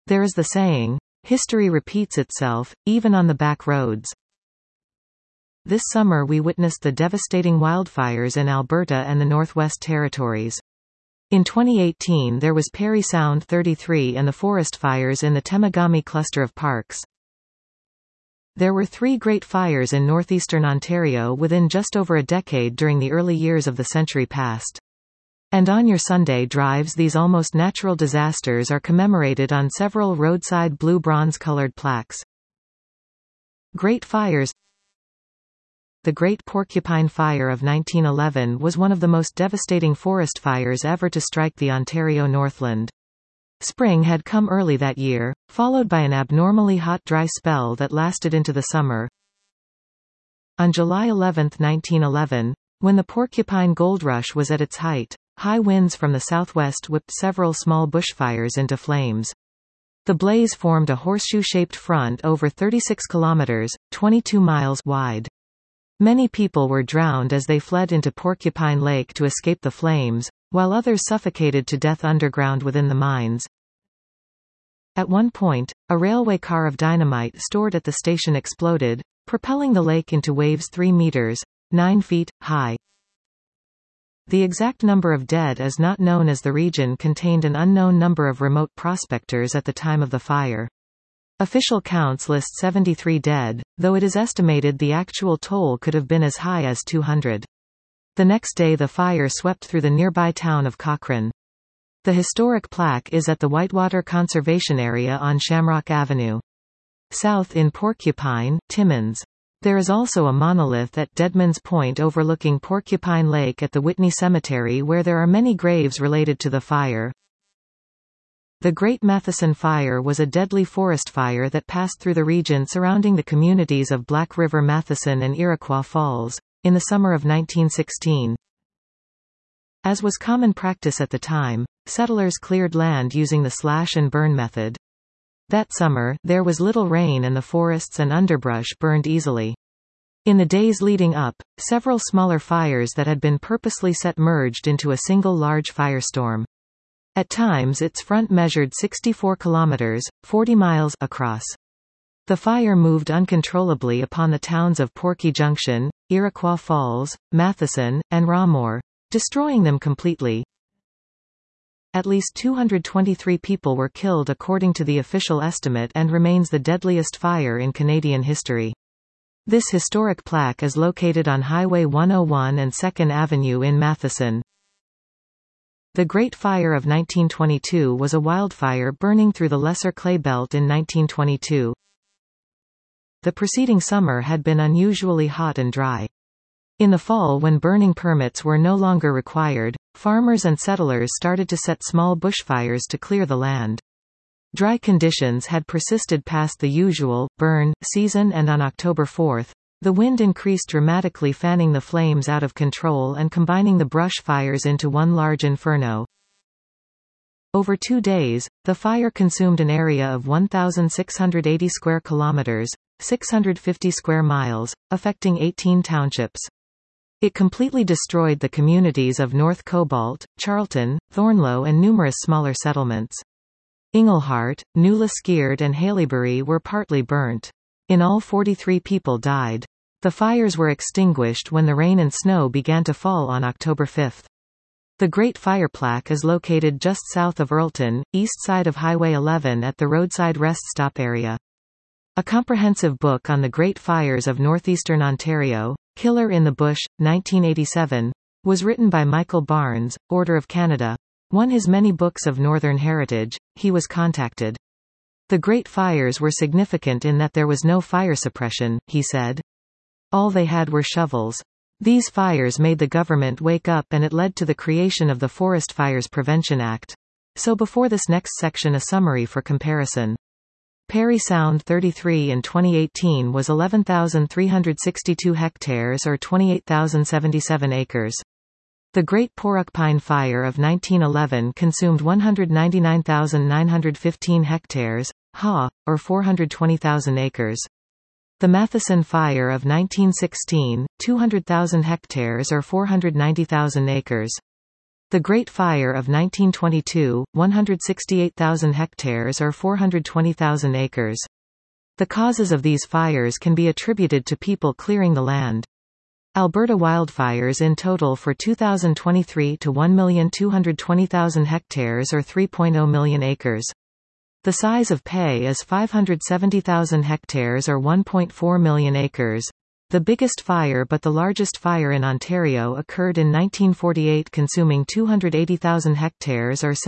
There is the saying, "History repeats itself, even on the back roads." This summer we witnessed the devastating wildfires in Alberta and the Northwest Territories. In 2018 there was Parry Sound 33 and the forest fires in the Temagami cluster of parks. There were 3 great fires in northeastern Ontario within just over a decade during the early years of the century past. And on your Sunday drives these almost natural disasters are commemorated on several roadside blue bronze-colored plaques. Great fires. The Great Porcupine Fire of 1911 was one of the most devastating forest fires ever to strike the Ontario Northland. Spring had come early that year, followed by an abnormally hot dry spell that lasted into the summer. On July 11, 1911, when the Porcupine Gold Rush was at its height, high winds from the southwest whipped several small bushfires into flames. The blaze formed a horseshoe-shaped front over 36 kilometers, 22 miles wide. Many people were drowned as they fled into Porcupine Lake to escape the flames, while others suffocated to death underground within the mines. At one point, a railway car of dynamite stored at the station exploded, propelling the lake into waves 3 meters, 9 feet, high. The exact number of dead is not known as the region contained an unknown number of remote prospectors at the time of the fire. Official counts list 73 dead, though it is estimated the actual toll could have been as high as 200. The next day the fire swept through the nearby town of Cochrane. The historic plaque is at the Whitewater Conservation Area on Shamrock Avenue. South in Porcupine, Timmins. There is also a monolith at Deadman's Point overlooking Porcupine Lake at the Whitney Cemetery where there are many graves related to the fire. The Great Matheson Fire was a deadly forest fire that passed through the region surrounding the communities of Black River Matheson and Iroquois Falls, in the summer of 1916. As was common practice at the time, settlers cleared land using the slash-and-burn method. That summer, there was little rain and the forests and underbrush burned easily. In the days leading up, several smaller fires that had been purposely set merged into a single large firestorm. At times its front measured 64 kilometers, 40 miles across. The fire moved uncontrollably upon the towns of Porky Junction, Iroquois Falls, Matheson, and Rawmore, destroying them completely. At least 223 people were killed according to the official estimate and remains the deadliest fire in Canadian history. This historic plaque is located on Highway 101 and 2nd Avenue in Matheson. The Great Fire of 1922 was a wildfire burning through the Lesser Clay Belt in 1922. The preceding summer had been unusually hot and dry. In the fall, when burning permits were no longer required, farmers and settlers started to set small bushfires to clear the land. Dry conditions had persisted past the usual burn season, and on October 4, the wind increased dramatically, fanning the flames out of control and combining the brush fires into one large inferno. Over 2 days, the fire consumed an area of 1,680 square kilometers, 650 square miles, affecting 18 townships. It completely destroyed the communities of North Cobalt, Charlton, Thornlow and numerous smaller settlements. Inglehart, New Liskeard and Haileybury were partly burnt. In all 43 people died. The fires were extinguished when the rain and snow began to fall on October 5. The Great Fire Plaque is located just south of Earlton, east side of Highway 11 at the roadside rest stop area. A comprehensive book on the Great Fires of Northeastern Ontario, Killer in the Bush, 1987, was written by Michael Barnes, Order of Canada. Won his many books of Northern heritage. He was contacted. The Great Fires were significant in that there was no fire suppression, he said. All they had were shovels. These fires made the government wake up, and it led to the creation of the Forest Fires Prevention Act. So before this next section, a summary for comparison. Parry Sound 33 in 2018 was 11,362 hectares or 28,077 acres. The Great Porcupine Fire of 1911 consumed 199,915 hectares, or 420,000 acres. The Matheson Fire of 1916, 200,000 hectares or 490,000 acres. The Great Fire of 1922, 168,000 hectares or 420,000 acres. The causes of these fires can be attributed to people clearing the land. Alberta wildfires in total for 2023 to 1,220,000 hectares or 3.0 million acres. The size of PEI is 570,000 hectares or 1.4 million acres. The biggest fire but the largest fire in Ontario occurred in 1948, consuming 280,000 hectares or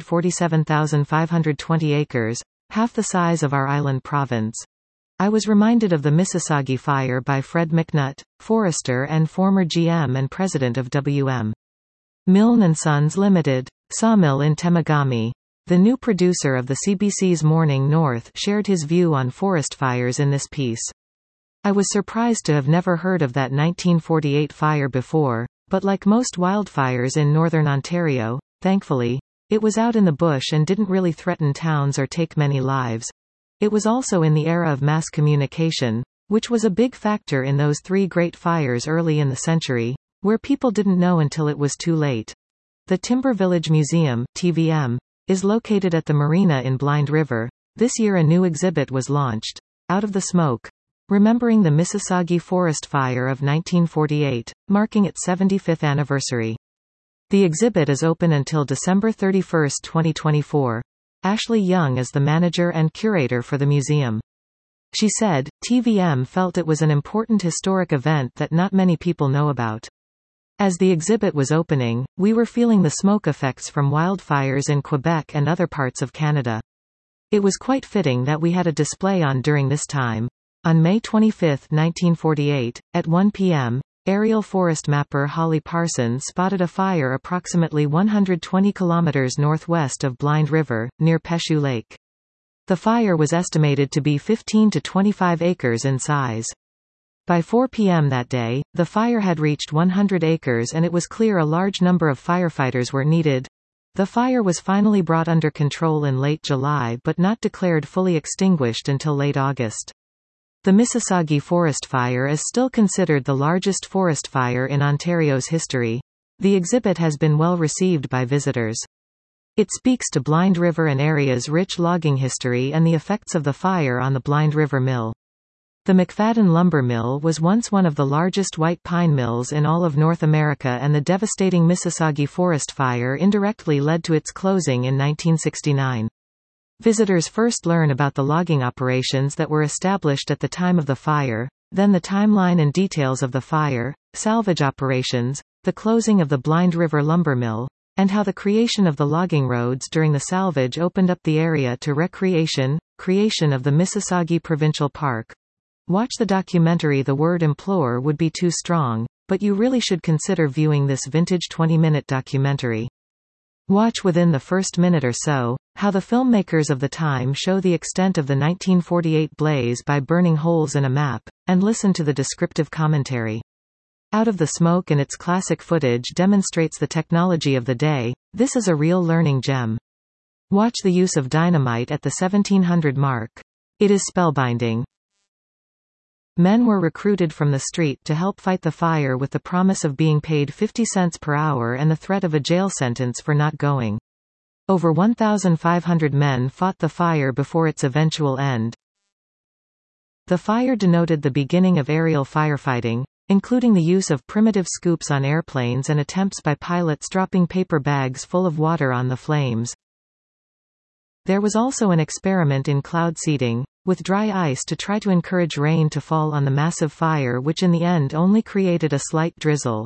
747,520 acres, half the size of our island province. I was reminded of the Mississauga fire by Fred McNutt, forester and former GM and president of W.M. Milne & Sons Limited. Sawmill in Temagami. The new producer of the CBC's Morning North shared his view on forest fires in this piece. I was surprised to have never heard of that 1948 fire before, but like most wildfires in northern Ontario, thankfully, it was out in the bush and didn't really threaten towns or take many lives. It was also in the era of mass communication, which was a big factor in those three great fires early in the century, where people didn't know until it was too late. The Timber Village Museum, TVM, is located at the marina in Blind River. This year a new exhibit was launched, Out of the Smoke, remembering the Mississauga Forest Fire of 1948, marking its 75th anniversary. The exhibit is open until December 31, 2024. Ashley Young is the manager and curator for the museum. She said, TVM felt it was an important historic event that not many people know about. As the exhibit was opening, we were feeling the smoke effects from wildfires in Quebec and other parts of Canada. It was quite fitting that we had a display on during this time. On May 25, 1948, at 1 p.m., aerial forest mapper Holly Parsons spotted a fire approximately 120 kilometers northwest of Blind River, near Peshu Lake. The fire was estimated to be 15 to 25 acres in size. By 4 p.m. that day, the fire had reached 100 acres and it was clear a large number of firefighters were needed. The fire was finally brought under control in late July but not declared fully extinguished until late August. The Mississauga Forest Fire is still considered the largest forest fire in Ontario's history. The exhibit has been well received by visitors. It speaks to Blind River and area's rich logging history and the effects of the fire on the Blind River Mill. The McFadden Lumber Mill was once one of the largest white pine mills in all of North America, and the devastating Mississauga Forest Fire indirectly led to its closing in 1969. Visitors first learn about the logging operations that were established at the time of the fire, then the timeline and details of the fire, salvage operations, the closing of the Blind River Lumber Mill, and how the creation of the logging roads during the salvage opened up the area to recreation, creation of the Mississauga Provincial Park. Watch the documentary. The word implore would be too strong, but you really should consider viewing this vintage 20-minute documentary. Watch within the first minute or so, how the filmmakers of the time show the extent of the 1948 blaze by burning holes in a map, and listen to the descriptive commentary. Out of the Smoke and its classic footage demonstrates the technology of the day. This is a real learning gem. Watch the use of dynamite at the 1700 mark. It is spellbinding. Men were recruited from the street to help fight the fire with the promise of being paid 50 cents per hour and the threat of a jail sentence for not going. Over 1,500 men fought the fire before its eventual end. The fire denoted the beginning of aerial firefighting, including the use of primitive scoops on airplanes and attempts by pilots dropping paper bags full of water on the flames. There was also an experiment in cloud seeding, with dry ice to try to encourage rain to fall on the massive fire, which in the end only created a slight drizzle.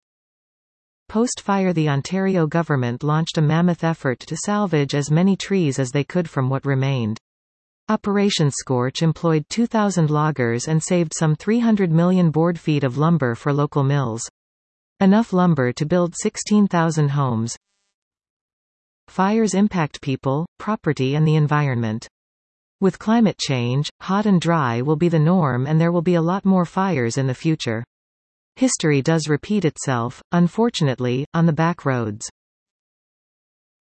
Post-fire, the Ontario government launched a mammoth effort to salvage as many trees as they could from what remained. Operation Scorch employed 2,000 loggers and saved some 300 million board feet of lumber for local mills. Enough lumber to build 16,000 homes. Fires impact people, property and the environment. With climate change, hot and dry will be the norm and there will be a lot more fires in the future. History does repeat itself, unfortunately, on the back roads.